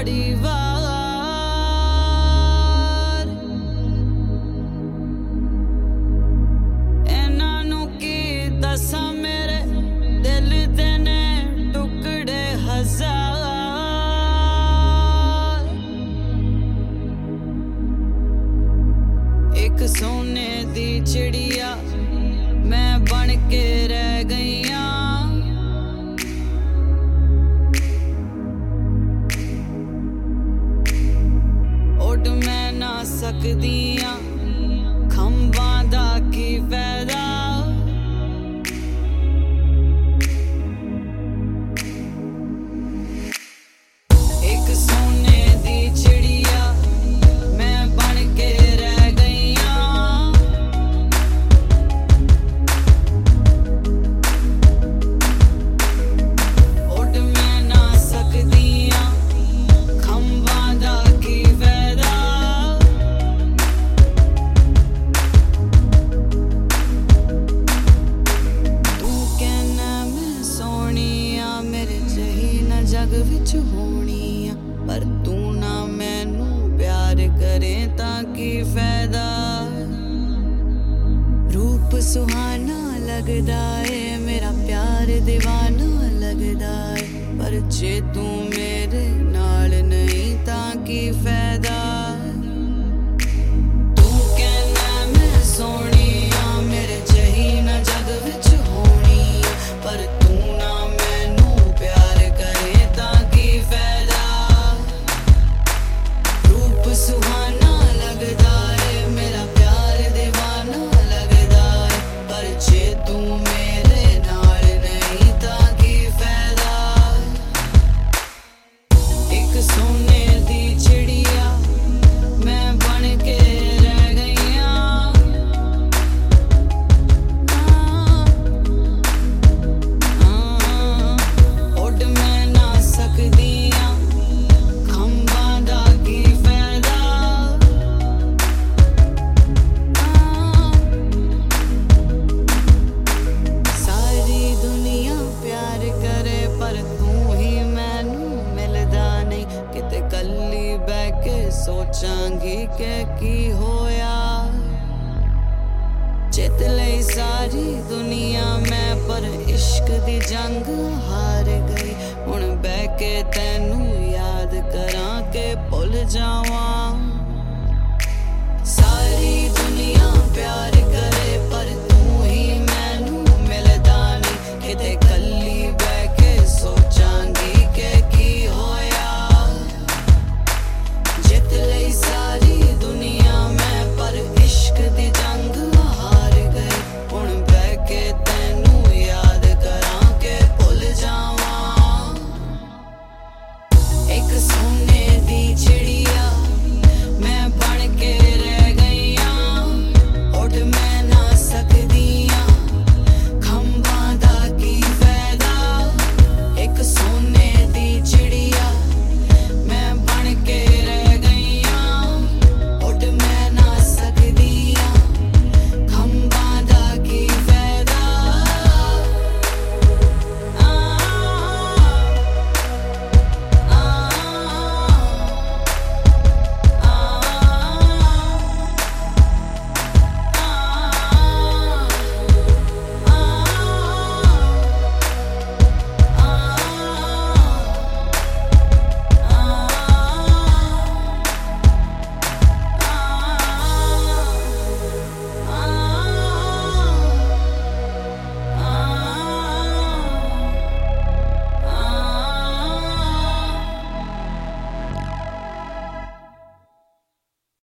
वारी वार इन्हां नूं की दसां मेरे दिल दे ने टुकड़े हजार। एक सोने दी चिड़िया मैं बन के रह गईया। उड़ मैं ना सकदियां खंभां दा की फायदा। एक सोने दी चिड़िया मैं बन के रह गईया। उड़ मैं ना सकदियां खंभां दा की फायदा। तू कहना मैं सोहणी आ मेरे जही ना जग विच होनी आ, पर तू ना मैनू प्यार करे तां की फायदा। रूप सुहाना लगदा है मेरा प्यार दीवाना लगदा है, पर जे तू मेरे नाल नहीं तां की फायदा। तू कहना मैं सोहणी आ मेरे जही ना जग विच होनी आ, पर तू ना मैनू प्यार करे तां की फायदा। रूप सुहाना लगदा है मेरा प्यार दीवाना लगदा है, पर जे तू मेरे नाल नहीं तां की फायदा। एक सोने दी चिड़िया मैं बन के रह गईया। उड़ मैं ना सकदियां खंभां दा की फायदा। सारी दुनिया प्यार करे पर तू ही मैनू मिलदा नहीं। किते कल्ली बैठ के सोचांगी के की होया। जित लई सारी दुनिया मैं पर इश्क दी जंग हार गई। हुण बैठ के तैनू याद करां के भुल जावां। सारी दुनिया प्यार